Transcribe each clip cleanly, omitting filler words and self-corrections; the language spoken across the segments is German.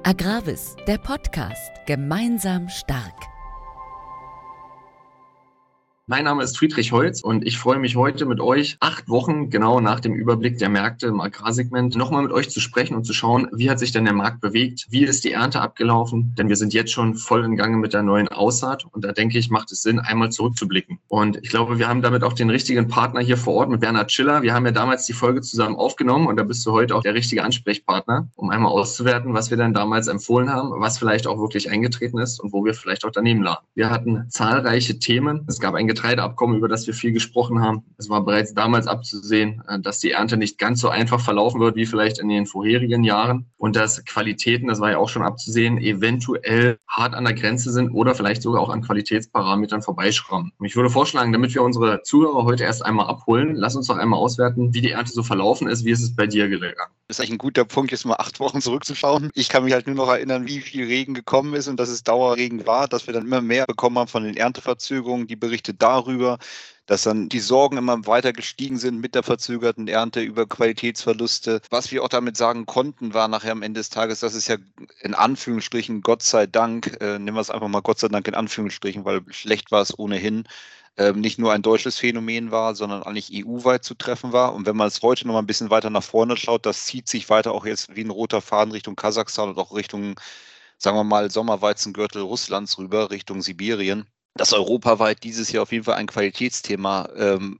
Agravis, der Podcast. Gemeinsam stark. Mein Name ist Friedrich Holz und ich freue mich heute mit euch 8 Wochen genau nach dem Überblick der Märkte im Agrarsegment nochmal mit euch zu sprechen und zu schauen, wie hat sich denn der Markt bewegt, wie ist die Ernte abgelaufen, denn wir sind jetzt schon voll im Gange mit der neuen Aussaat und da denke ich, macht es Sinn, einmal zurückzublicken. Und ich glaube, wir haben damit auch den richtigen Partner hier vor Ort mit Bernhard Schiller. Wir haben ja damals die Folge zusammen aufgenommen und da bist du heute auch der richtige Ansprechpartner, um einmal auszuwerten, was wir dann damals empfohlen haben, was vielleicht auch wirklich eingetreten ist und wo wir vielleicht auch daneben lagen. Wir hatten zahlreiche Themen. Es gab ein Getreideabkommen, über das wir viel gesprochen haben. Es war bereits damals abzusehen, dass die Ernte nicht ganz so einfach verlaufen wird wie vielleicht in den vorherigen Jahren und dass Qualitäten, das war ja auch schon abzusehen, eventuell hart an der Grenze sind oder vielleicht sogar auch an Qualitätsparametern vorbeischrammen. Und ich würde vorschlagen, damit wir unsere Zuhörer heute erst einmal abholen, lass uns doch einmal auswerten, wie die Ernte so verlaufen ist. Wie ist es bei dir gegangen? Das ist eigentlich ein guter Punkt, jetzt mal 8 Wochen zurückzuschauen. Ich kann mich halt nur noch erinnern, wie viel Regen gekommen ist und dass es Dauerregen war, dass wir dann immer mehr bekommen haben von den Ernteverzögerungen, die Berichte darüber, dass dann die Sorgen immer weiter gestiegen sind mit der verzögerten Ernte über Qualitätsverluste. Was wir auch damit sagen konnten, war nachher am Ende des Tages, dass es ja in Anführungsstrichen, Gott sei Dank, nehmen wir es einfach mal Gott sei Dank in Anführungsstrichen, weil schlecht war es ohnehin, nicht nur ein deutsches Phänomen war, sondern eigentlich EU-weit zu treffen war. Und wenn man es heute noch mal ein bisschen weiter nach vorne schaut, das zieht sich weiter auch jetzt wie ein roter Faden Richtung Kasachstan und auch Richtung, sagen wir mal, Sommerweizengürtel Russlands rüber, Richtung Sibirien, dass europaweit dieses Jahr auf jeden Fall ein Qualitätsthema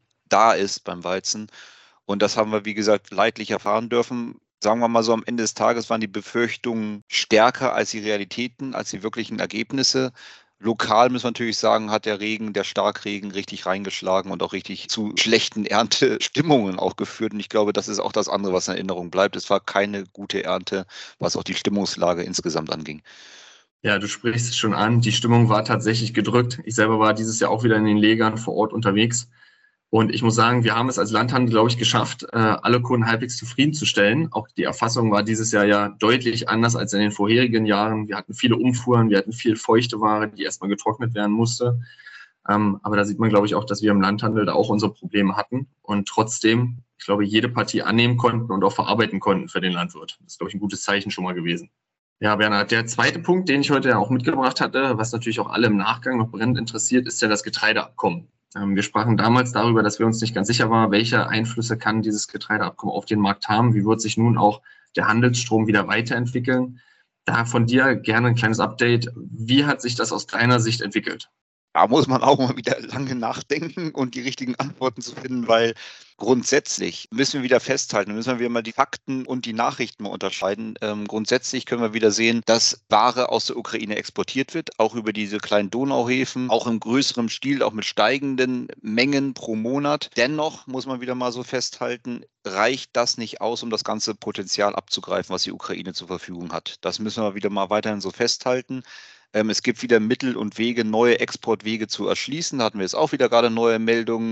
da ist beim Weizen. Und das haben wir, wie gesagt, leidlich erfahren dürfen. Sagen wir mal so, am Ende des Tages waren die Befürchtungen stärker als die Realitäten, als die wirklichen Ergebnisse. Lokal müssen wir natürlich sagen, hat der Regen, der Starkregen richtig reingeschlagen und auch richtig zu schlechten Erntestimmungen auch geführt. Und ich glaube, das ist auch das andere, was in Erinnerung bleibt. Es war keine gute Ernte, was auch die Stimmungslage insgesamt anging. Ja, du sprichst es schon an. Die Stimmung war tatsächlich gedrückt. Ich selber war dieses Jahr auch wieder in den Lägern vor Ort unterwegs. Und ich muss sagen, wir haben es als Landhandel, glaube ich, geschafft, alle Kunden halbwegs zufriedenzustellen. Auch die Erfassung war dieses Jahr ja deutlich anders als in den vorherigen Jahren. Wir hatten viele Umfuhren, wir hatten viel feuchte Ware, die erstmal getrocknet werden musste. Aber da sieht man, glaube ich, auch, dass wir im Landhandel da auch unsere Probleme hatten und trotzdem, ich glaube, jede Partie annehmen konnten und auch verarbeiten konnten für den Landwirt. Das ist, glaube ich, ein gutes Zeichen schon mal gewesen. Ja, Bernhard, der zweite Punkt, den ich heute auch mitgebracht hatte, was natürlich auch alle im Nachgang noch brennend interessiert, ist ja das Getreideabkommen. Wir sprachen damals darüber, dass wir uns nicht ganz sicher waren, welche Einflüsse kann dieses Getreideabkommen auf den Markt haben, wie wird sich nun auch der Handelsstrom wieder weiterentwickeln. Da von dir gerne ein kleines Update. Wie hat sich das aus deiner Sicht entwickelt? Da muss man auch mal wieder lange nachdenken und die richtigen Antworten zu finden, weil grundsätzlich müssen wir wieder festhalten, müssen wir wieder mal die Fakten und die Nachrichten mal unterscheiden. Grundsätzlich können wir wieder sehen, dass Ware aus der Ukraine exportiert wird, auch über diese kleinen Donauhäfen, auch im größeren Stil, auch mit steigenden Mengen pro Monat. Dennoch muss man wieder mal so festhalten, reicht das nicht aus, um das ganze Potenzial abzugreifen, was die Ukraine zur Verfügung hat. Das müssen wir wieder mal weiterhin so festhalten. Es gibt wieder Mittel und Wege, neue Exportwege zu erschließen. Da hatten wir jetzt auch wieder gerade neue Meldungen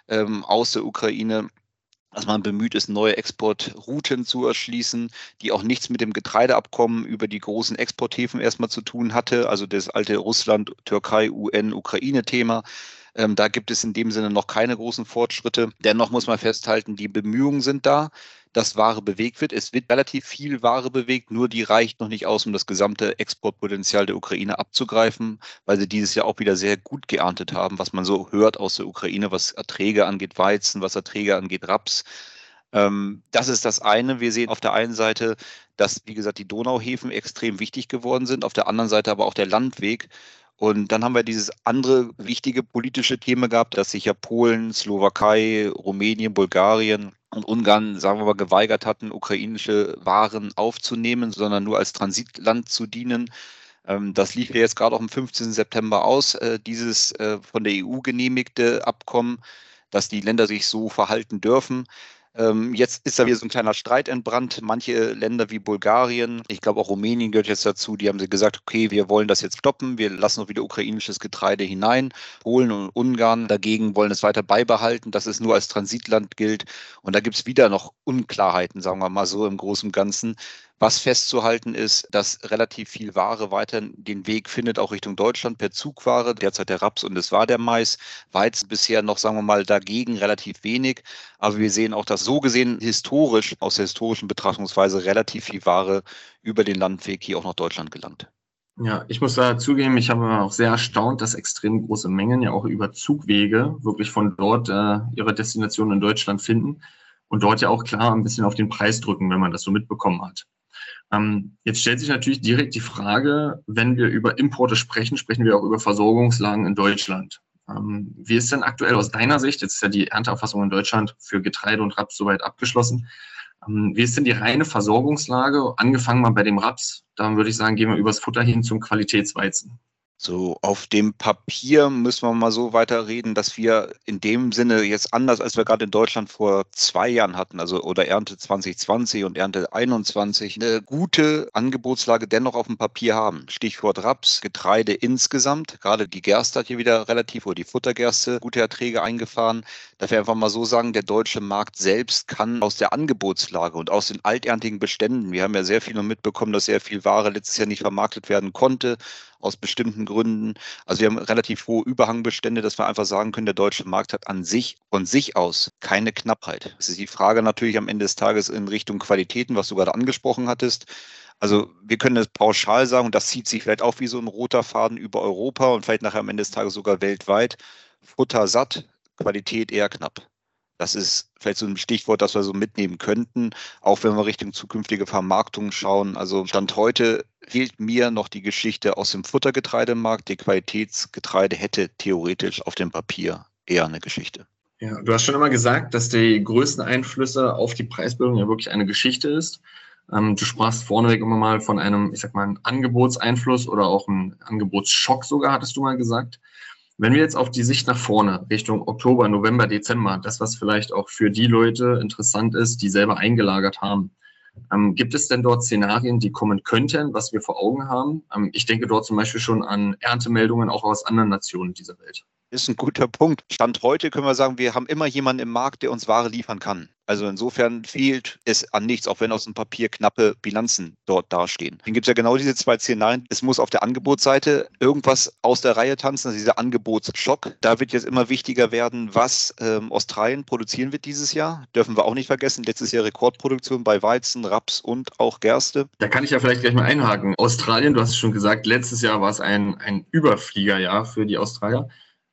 aus der Ukraine, dass man bemüht ist, neue Exportrouten zu erschließen, die auch nichts mit dem Getreideabkommen über die großen Exporthäfen erstmal zu tun hatte. Also das alte Russland, Türkei, UN, Ukraine-Thema. Da gibt es in dem Sinne noch keine großen Fortschritte. Dennoch muss man festhalten, die Bemühungen sind da, dass Ware bewegt wird. Es wird relativ viel Ware bewegt, nur die reicht noch nicht aus, um das gesamte Exportpotenzial der Ukraine abzugreifen, weil sie dieses Jahr auch wieder sehr gut geerntet haben, was man so hört aus der Ukraine, was Erträge angeht Weizen, was Erträge angeht Raps. Das ist das eine. Wir sehen auf der einen Seite, dass, wie gesagt, die Donauhäfen extrem wichtig geworden sind, auf der anderen Seite aber auch der Landweg. Und dann haben wir dieses andere wichtige politische Thema gehabt, dass sich ja Polen, Slowakei, Rumänien, Bulgarien und Ungarn, sagen wir mal, geweigert hatten, ukrainische Waren aufzunehmen, sondern nur als Transitland zu dienen. Das lief ja jetzt gerade auch am 15. September aus, dieses von der EU genehmigte Abkommen, dass die Länder sich so verhalten dürfen. Jetzt ist da wieder so ein kleiner Streit entbrannt. Manche Länder wie Bulgarien, ich glaube auch Rumänien gehört jetzt dazu, die haben gesagt, okay, wir wollen das jetzt stoppen, wir lassen noch wieder ukrainisches Getreide hinein. Polen und Ungarn dagegen wollen es weiter beibehalten, dass es nur als Transitland gilt. Und da gibt es wieder noch Unklarheiten, sagen wir mal so im Großen und Ganzen, Was festzuhalten ist, dass relativ viel Ware weiter den Weg findet, auch Richtung Deutschland per Zugware. Derzeit der Raps und es war der Mais. Weizen bisher noch, sagen wir mal, dagegen relativ wenig. Aber wir sehen auch, dass so gesehen historisch, aus der historischen Betrachtungsweise, relativ viel Ware über den Landweg hier auch nach Deutschland gelangt. Ja, ich muss da zugeben, ich habe auch sehr erstaunt, dass extrem große Mengen ja auch über Zugwege wirklich von dort ihre Destination in Deutschland finden und dort ja auch klar ein bisschen auf den Preis drücken, wenn man das so mitbekommen hat. Jetzt stellt sich natürlich direkt die Frage, wenn wir über Importe sprechen, sprechen wir auch über Versorgungslagen in Deutschland. Wie ist denn aktuell aus deiner Sicht, jetzt ist ja die Ernteerfassung in Deutschland für Getreide und Raps soweit abgeschlossen, wie ist denn die reine Versorgungslage? Angefangen mal bei dem Raps, dann würde ich sagen, gehen wir übers Futter hin zum Qualitätsweizen. So, auf dem Papier müssen wir mal so weiterreden, dass wir in dem Sinne jetzt anders, als wir gerade in Deutschland vor 2 Jahren hatten, also oder Ernte 2020 und Ernte 21, eine gute Angebotslage dennoch auf dem Papier haben. Stichwort Raps, Getreide insgesamt. Gerade die Gerste hat hier wieder relativ, oder die Futtergerste, gute Erträge eingefahren. Darf ich einfach mal so sagen, der deutsche Markt selbst kann aus der Angebotslage und aus den alterntigen Beständen, wir haben ja sehr viel noch mitbekommen, dass sehr viel Ware letztes Jahr nicht vermarktet werden konnte, aus bestimmten Gründen. Also wir haben relativ hohe Überhangbestände, dass wir einfach sagen können, der deutsche Markt hat an sich, von sich aus, keine Knappheit. Es ist die Frage natürlich am Ende des Tages in Richtung Qualitäten, was du gerade angesprochen hattest. Also wir können das pauschal sagen, und das zieht sich vielleicht auch wie so ein roter Faden über Europa und vielleicht nachher am Ende des Tages sogar weltweit. Futter satt, Qualität eher knapp. Das ist vielleicht so ein Stichwort, das wir so mitnehmen könnten, auch wenn wir Richtung zukünftige Vermarktung schauen. Also Stand heute fehlt mir noch die Geschichte aus dem Futtergetreidemarkt. Die Qualitätsgetreide hätte theoretisch auf dem Papier eher eine Geschichte. Ja, du hast schon immer gesagt, dass die größten Einflüsse auf die Preisbildung ja wirklich eine Geschichte ist. Du sprachst vorneweg immer mal von einem, ich sag mal, einem Angebotseinfluss oder auch einem Angebotsschock sogar, hattest du mal gesagt. Wenn wir jetzt auf die Sicht nach vorne, Richtung Oktober, November, Dezember, das, was vielleicht auch für die Leute interessant ist, die selber eingelagert haben, gibt es denn dort Szenarien, die kommen könnten, was wir vor Augen haben? Ich denke dort zum Beispiel schon an Erntemeldungen auch aus anderen Nationen dieser Welt. Ist ein guter Punkt. Stand heute können wir sagen, wir haben immer jemanden im Markt, der uns Ware liefern kann. Also insofern fehlt es an nichts, auch wenn aus dem Papier knappe Bilanzen dort dastehen. Dann gibt es ja genau diese 2 Szenarien. Es muss auf der Angebotsseite irgendwas aus der Reihe tanzen, also dieser Angebotsschock. Da wird jetzt immer wichtiger werden, was Australien produzieren wird dieses Jahr. Dürfen wir auch nicht vergessen. Letztes Jahr Rekordproduktion bei Weizen, Raps und auch Gerste. Da kann ich ja vielleicht gleich mal einhaken. Australien, du hast es schon gesagt, letztes Jahr war es ein Überfliegerjahr für die Australier.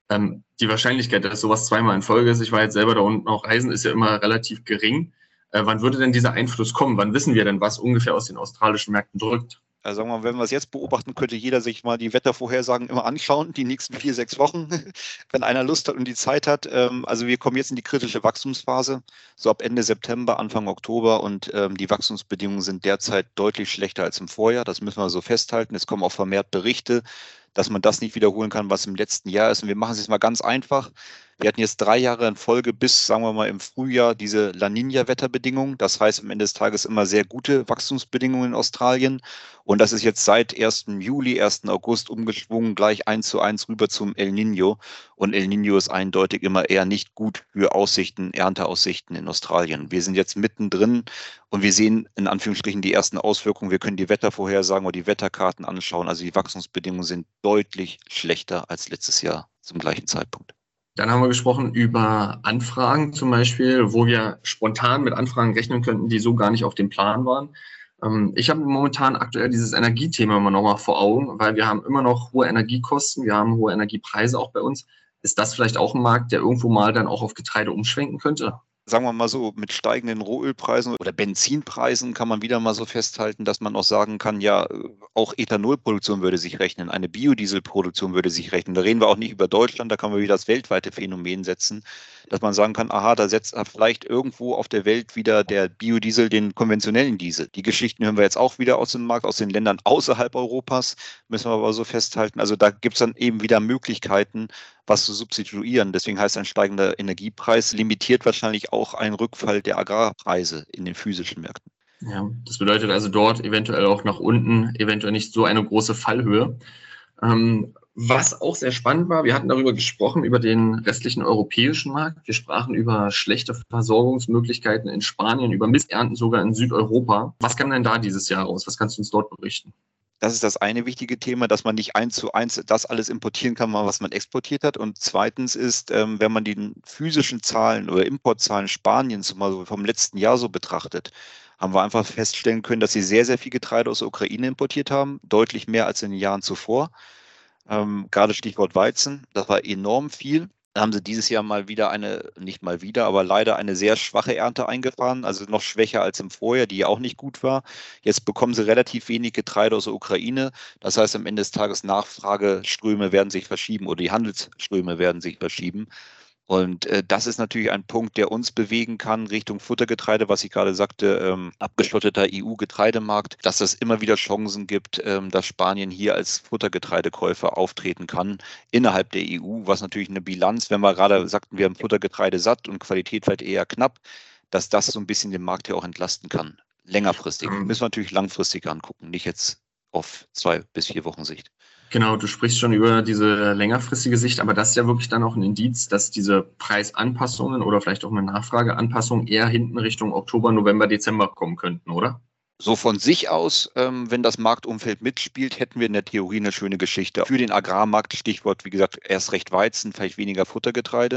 Die Wahrscheinlichkeit, dass sowas zweimal in Folge ist, ich war jetzt selber da unten auch reisen, ist ja immer relativ gering. Wann würde denn dieser Einfluss kommen? Wann wissen wir denn, was ungefähr aus den australischen Märkten drückt? Also sagen wir mal, wenn wir es jetzt beobachten, könnte jeder sich mal die Wettervorhersagen immer anschauen, die nächsten 4, 6 Wochen, wenn einer Lust hat und die Zeit hat. Also wir kommen jetzt in die kritische Wachstumsphase, so ab Ende September, Anfang Oktober, und die Wachstumsbedingungen sind derzeit deutlich schlechter als im Vorjahr. Das müssen wir so festhalten. Es kommen auch vermehrt Berichte, dass man das nicht wiederholen kann, was im letzten Jahr ist. Und wir machen es jetzt mal ganz einfach. Wir hatten jetzt 3 Jahre in Folge bis, sagen wir mal, im Frühjahr diese La Niña-Wetterbedingungen. Das heißt am Ende des Tages immer sehr gute Wachstumsbedingungen in Australien. Und das ist jetzt seit 1. Juli, 1. August umgeschwungen, gleich 1:1 rüber zum El Niño. Und El Niño ist eindeutig immer eher nicht gut für Aussichten, Ernteaussichten in Australien. Wir sind jetzt mittendrin und wir sehen in Anführungsstrichen die ersten Auswirkungen. Wir können die Wettervorhersagen oder die Wetterkarten anschauen. Also die Wachstumsbedingungen sind deutlich schlechter als letztes Jahr zum gleichen Zeitpunkt. Dann haben wir gesprochen über Anfragen zum Beispiel, wo wir spontan mit Anfragen rechnen könnten, die so gar nicht auf dem Plan waren. Ich habe momentan aktuell dieses Energiethema immer noch mal vor Augen, weil wir haben immer noch hohe Energiekosten, wir haben hohe Energiepreise auch bei uns. Ist das vielleicht auch ein Markt, der irgendwo mal dann auch auf Getreide umschwenken könnte? Sagen wir mal so, mit steigenden Rohölpreisen oder Benzinpreisen kann man wieder mal so festhalten, dass man auch sagen kann, ja, auch Ethanolproduktion würde sich rechnen, eine Biodieselproduktion würde sich rechnen. Da reden wir auch nicht über Deutschland, da kann man wieder das weltweite Phänomen setzen, dass man sagen kann, aha, da setzt vielleicht irgendwo auf der Welt wieder der Biodiesel den konventionellen Diesel. Die Geschichten hören wir jetzt auch wieder aus dem Markt, aus den Ländern außerhalb Europas, müssen wir aber so festhalten. Also da gibt es dann eben wieder Möglichkeiten, was zu substituieren. Deswegen heißt ein steigender Energiepreis limitiert wahrscheinlich auch einen Rückfall der Agrarpreise in den physischen Märkten. Ja, das bedeutet also dort eventuell auch nach unten, eventuell nicht so eine große Fallhöhe. Was auch sehr spannend war, wir hatten darüber gesprochen, über den restlichen europäischen Markt. Wir sprachen über schlechte Versorgungsmöglichkeiten in Spanien, über Missernten sogar in Südeuropa. Was kam denn da dieses Jahr raus? Was kannst du uns dort berichten? Das ist das eine wichtige Thema, dass man nicht 1:1 das alles importieren kann, was man exportiert hat. Und zweitens ist, wenn man die physischen Zahlen oder Importzahlen Spaniens mal so vom letzten Jahr so betrachtet, haben wir einfach feststellen können, dass sie sehr, sehr viel Getreide aus der Ukraine importiert haben, deutlich mehr als in den Jahren zuvor. Gerade Stichwort Weizen, das war enorm viel. Da haben sie dieses Jahr mal wieder nicht mal wieder, aber leider eine sehr schwache Ernte eingefahren, also noch schwächer als im Vorjahr, die ja auch nicht gut war. Jetzt bekommen sie relativ wenig Getreide aus der Ukraine. Das heißt, am Ende des Tages Nachfrageströme werden sich verschieben oder die Handelsströme werden sich verschieben. Und das ist natürlich ein Punkt, der uns bewegen kann Richtung Futtergetreide, was ich gerade sagte, abgeschotteter EU-Getreidemarkt, dass es immer wieder Chancen gibt, dass Spanien hier als Futtergetreidekäufer auftreten kann innerhalb der EU, was natürlich eine Bilanz, wenn wir gerade sagten, wir haben Futtergetreide satt und Qualität vielleicht eher knapp, dass das so ein bisschen den Markt hier auch entlasten kann. Längerfristig. Müssen wir natürlich langfristig angucken, nicht jetzt auf 2 bis 4 Wochen Sicht. Genau, du sprichst schon über diese längerfristige Sicht, aber das ist ja wirklich dann auch ein Indiz, dass diese Preisanpassungen oder vielleicht auch eine Nachfrageanpassung eher hinten Richtung Oktober, November, Dezember kommen könnten, oder? So von sich aus, wenn das Marktumfeld mitspielt, hätten wir in der Theorie eine schöne Geschichte. Für den Agrarmarkt, Stichwort, wie gesagt, erst recht Weizen, vielleicht weniger Futtergetreide.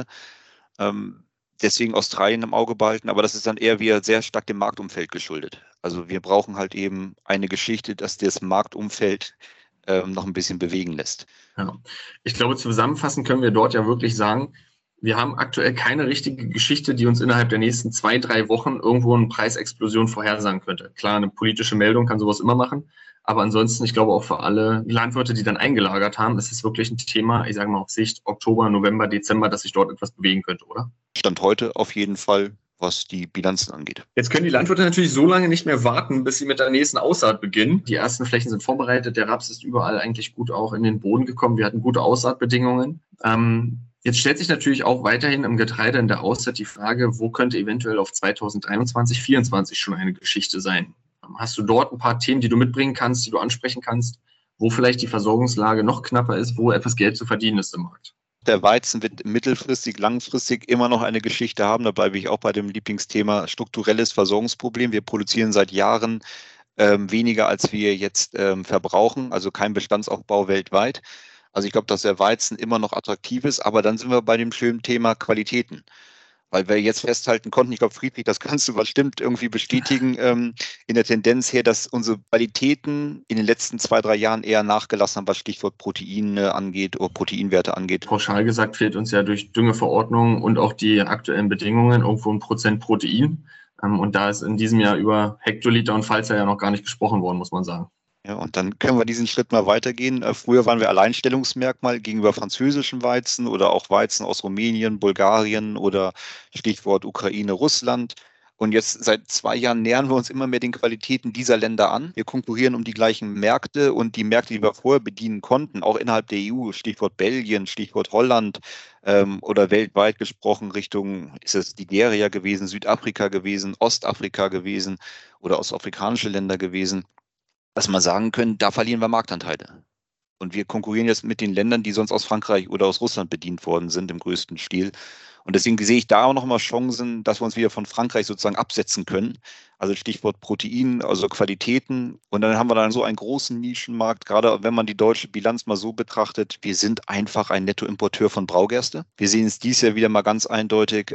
Deswegen Australien im Auge behalten, aber das ist dann eher wieder sehr stark dem Marktumfeld geschuldet. Also wir brauchen halt eben eine Geschichte, dass das Marktumfeld noch ein bisschen bewegen lässt. Ja. Ich glaube, zusammenfassend können wir dort ja wirklich sagen, wir haben aktuell keine richtige Geschichte, die uns innerhalb der nächsten 2-3 Wochen irgendwo eine Preisexplosion vorhersagen könnte. Klar, eine politische Meldung kann sowas immer machen, aber ansonsten, ich glaube auch für alle Landwirte, die dann eingelagert haben, ist es wirklich ein Thema, ich sage mal auf Sicht Oktober, November, Dezember, dass sich dort etwas bewegen könnte, oder? Stand heute auf jeden Fall, was die Bilanzen angeht. Jetzt können die Landwirte natürlich so lange nicht mehr warten, bis sie mit der nächsten Aussaat beginnen. Die ersten Flächen sind vorbereitet, der Raps ist überall eigentlich gut auch in den Boden gekommen. Wir hatten gute Aussaatbedingungen. Jetzt stellt sich natürlich auch weiterhin im Getreide in der Aussaat die Frage, wo könnte eventuell auf 2023, 2024 schon eine Geschichte sein? Hast du dort ein paar Themen, die du mitbringen kannst, die du ansprechen kannst, wo vielleicht die Versorgungslage noch knapper ist, wo etwas Geld zu verdienen ist im Markt? Der Weizen wird mittelfristig, langfristig immer noch eine Geschichte haben. Da bleibe ich auch bei dem Lieblingsthema strukturelles Versorgungsproblem. Wir produzieren seit Jahren weniger, als wir jetzt verbrauchen, also kein Bestandsaufbau weltweit. Also ich glaube, dass der Weizen immer noch attraktiv ist, aber dann sind wir bei dem schönen Thema Qualitäten. Weil wir jetzt festhalten konnten, ich glaube, Friedrich, das kannst du bestimmt irgendwie bestätigen, in der Tendenz her, dass unsere Qualitäten in den letzten 2-3 Jahren eher nachgelassen haben, was Stichwort Proteine angeht oder Proteinwerte angeht. Pauschal gesagt fehlt uns ja durch Düngeverordnungen und auch die aktuellen Bedingungen irgendwo 1% Protein. Und da ist in diesem Jahr über Hektoliter und Fallzahl ja noch gar nicht gesprochen worden, muss man sagen. Ja, und dann können wir diesen Schritt mal weitergehen. Früher waren wir Alleinstellungsmerkmal gegenüber französischen Weizen oder auch Weizen aus Rumänien, Bulgarien oder Stichwort Ukraine, Russland. Und jetzt seit 2 Jahren nähern wir uns immer mehr den Qualitäten dieser Länder an. Wir konkurrieren um die gleichen Märkte und die Märkte, die wir vorher bedienen konnten, auch innerhalb der EU, Stichwort Belgien, Stichwort Holland oder weltweit gesprochen Richtung, ist es Nigeria gewesen, Südafrika gewesen, Ostafrika gewesen oder ostafrikanische Länder gewesen, dass man sagen können, da verlieren wir Marktanteile. Und wir konkurrieren jetzt mit den Ländern, die sonst aus Frankreich oder aus Russland bedient worden sind im größten Stil. Und deswegen sehe ich da auch nochmal Chancen, dass wir uns wieder von Frankreich sozusagen absetzen können. Also Stichwort Protein, also Qualitäten. Und dann haben wir dann so einen großen Nischenmarkt, gerade wenn man die deutsche Bilanz mal so betrachtet. Wir sind einfach ein Nettoimporteur von Braugerste. Wir sehen es dieses Jahr wieder mal ganz eindeutig,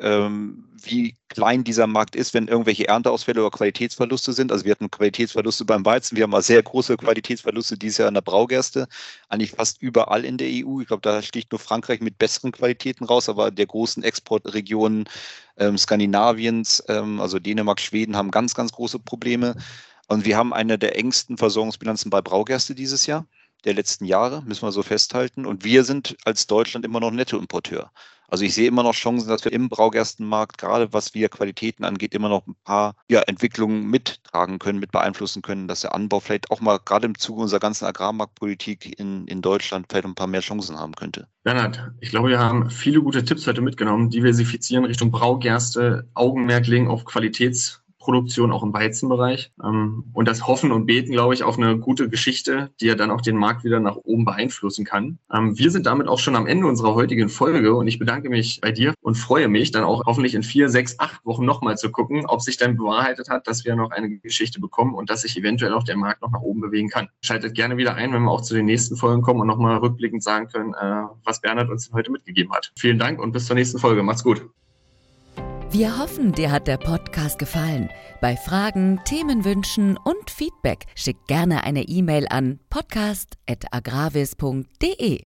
wie klein dieser Markt ist, wenn irgendwelche Ernteausfälle oder Qualitätsverluste sind. Also wir hatten Qualitätsverluste beim Weizen. Wir haben mal sehr große Qualitätsverluste dieses Jahr an der Braugerste. Eigentlich fast überall in der EU. Ich glaube, da sticht nur Frankreich mit besseren Qualitäten raus, aber der großen Exportregionen Skandinaviens, also Dänemark, Schweden, haben ganz, ganz große Probleme. Und wir haben eine der engsten Versorgungsbilanzen bei Braugerste dieses Jahr, der letzten Jahre, müssen wir so festhalten. Und wir sind als Deutschland immer noch Nettoimporteur. Also ich sehe immer noch Chancen, dass wir im Braugerstenmarkt, gerade was wir Qualitäten angeht, immer noch ein paar Entwicklungen mittragen können, mit beeinflussen können, dass der Anbau vielleicht auch mal gerade im Zuge unserer ganzen Agrarmarktpolitik in Deutschland vielleicht ein paar mehr Chancen haben könnte. Bernhard, ich glaube, wir haben viele gute Tipps heute mitgenommen. Diversifizieren Richtung Braugerste, Augenmerk legen auf Qualitätsprobleme Milchproduktion auch im Weizenbereich. Und das Hoffen und Beten, glaube ich, auf eine gute Geschichte, die ja dann auch den Markt wieder nach oben beeinflussen kann. Wir sind damit auch schon am Ende unserer heutigen Folge und ich bedanke mich bei dir und freue mich dann auch hoffentlich in 4, 6, 8 Wochen nochmal zu gucken, ob sich dann bewahrheitet hat, dass wir noch eine Geschichte bekommen und dass sich eventuell auch der Markt noch nach oben bewegen kann. Schaltet gerne wieder ein, wenn wir auch zu den nächsten Folgen kommen und nochmal rückblickend sagen können, was Bernhard uns heute mitgegeben hat. Vielen Dank und bis zur nächsten Folge. Macht's gut. Wir hoffen, dir hat der Podcast gefallen. Bei Fragen, Themenwünschen und Feedback schick gerne eine E-Mail an podcast@agravis.de.